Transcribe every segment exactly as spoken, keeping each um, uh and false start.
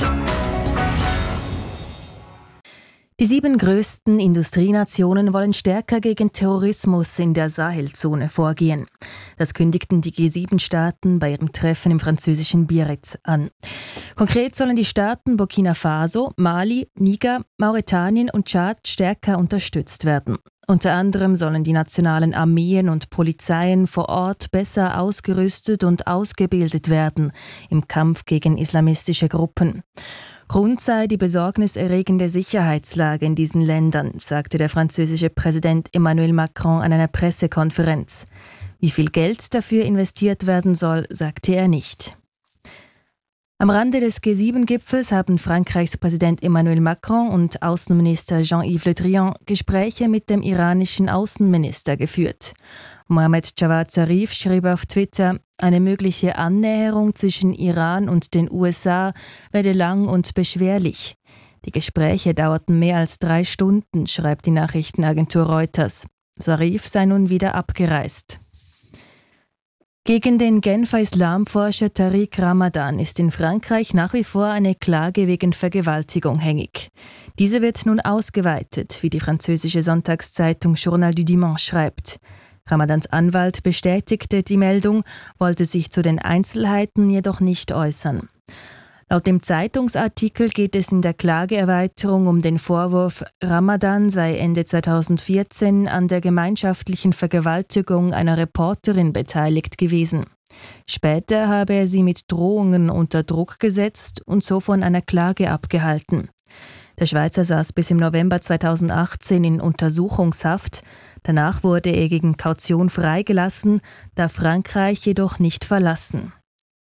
Die sieben größten Industrienationen wollen stärker gegen Terrorismus in der Sahelzone vorgehen. Das kündigten die G sieben Staaten bei ihrem Treffen im französischen Biarritz an. Konkret sollen die Staaten Burkina Faso, Mali, Niger, Mauretanien und Tschad stärker unterstützt werden. Unter anderem sollen die nationalen Armeen und Polizeien vor Ort besser ausgerüstet und ausgebildet werden im Kampf gegen islamistische Gruppen. Grund sei die besorgniserregende Sicherheitslage in diesen Ländern, sagte der französische Präsident Emmanuel Macron an einer Pressekonferenz. Wie viel Geld dafür investiert werden soll, sagte er nicht. Am Rande des G sieben Gipfels haben Frankreichs Präsident Emmanuel Macron und Außenminister Jean-Yves Le Drian Gespräche mit dem iranischen Außenminister geführt. Mohammed Javad Zarif schrieb auf Twitter, eine mögliche Annäherung zwischen Iran und den U S A werde lang und beschwerlich. Die Gespräche dauerten mehr als drei Stunden, schreibt die Nachrichtenagentur Reuters. Zarif sei nun wieder abgereist. Gegen den Genfer Islamforscher Tariq Ramadan ist in Frankreich nach wie vor eine Klage wegen Vergewaltigung hängig. Diese wird nun ausgeweitet, wie die französische Sonntagszeitung Journal du Dimanche schreibt. Ramadans Anwalt bestätigte die Meldung, wollte sich zu den Einzelheiten jedoch nicht äußern. Laut dem Zeitungsartikel geht es in der Klageerweiterung um den Vorwurf, Ramadan sei Ende zweitausendvierzehn an der gemeinschaftlichen Vergewaltigung einer Reporterin beteiligt gewesen. Später habe er sie mit Drohungen unter Druck gesetzt und so von einer Klage abgehalten. Der Schweizer saß bis im November zweitausendachtzehn in Untersuchungshaft. Danach wurde er gegen Kaution freigelassen, darf Frankreich jedoch nicht verlassen.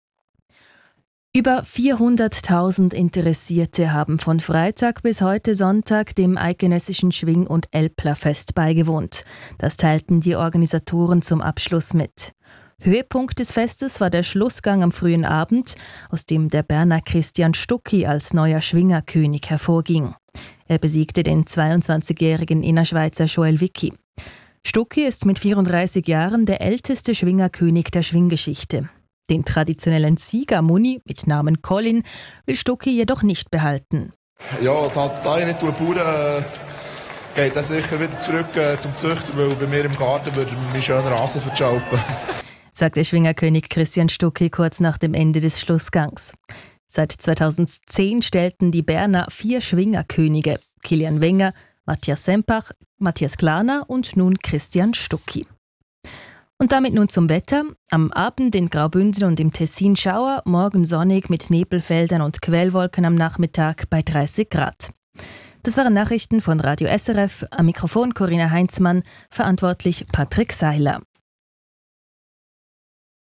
Über vierhunderttausend Interessierte haben von Freitag bis heute Sonntag dem eidgenössischen Schwing- und Älplerfest beigewohnt. Das teilten die Organisatoren zum Abschluss mit. Höhepunkt des Festes war der Schlussgang am frühen Abend, aus dem der Berner Christian Stucki als neuer Schwingerkönig hervorging. Er besiegte den zweiundzwanzigjährigen Innerschweizer Joel Wicki. Stucki ist mit vierunddreißig Jahren der älteste Schwingerkönig der Schwinggeschichte. Den traditionellen Sieger Muni mit Namen Colin will Stucki jedoch nicht behalten. Ja, da ich nicht bauen, geht er sicher wieder zurück äh, zum Züchter, weil bei mir im Garten würde mir schön Rasen verschalpen. Sagt der Schwingerkönig Christian Stucki kurz nach dem Ende des Schlussgangs. Seit zweitausendzehn stellten die Berner vier Schwingerkönige, Kilian Wenger, Matthias Sempach, Matthias Klarner und nun Christian Stucki. Und damit nun zum Wetter. Am Abend in Graubünden und im Tessin Schauer, morgen sonnig mit Nebelfeldern und Quellwolken am Nachmittag bei dreißig Grad. Das waren Nachrichten von Radio S R F, am Mikrofon Corinna Heinzmann, verantwortlich Patrick Seiler.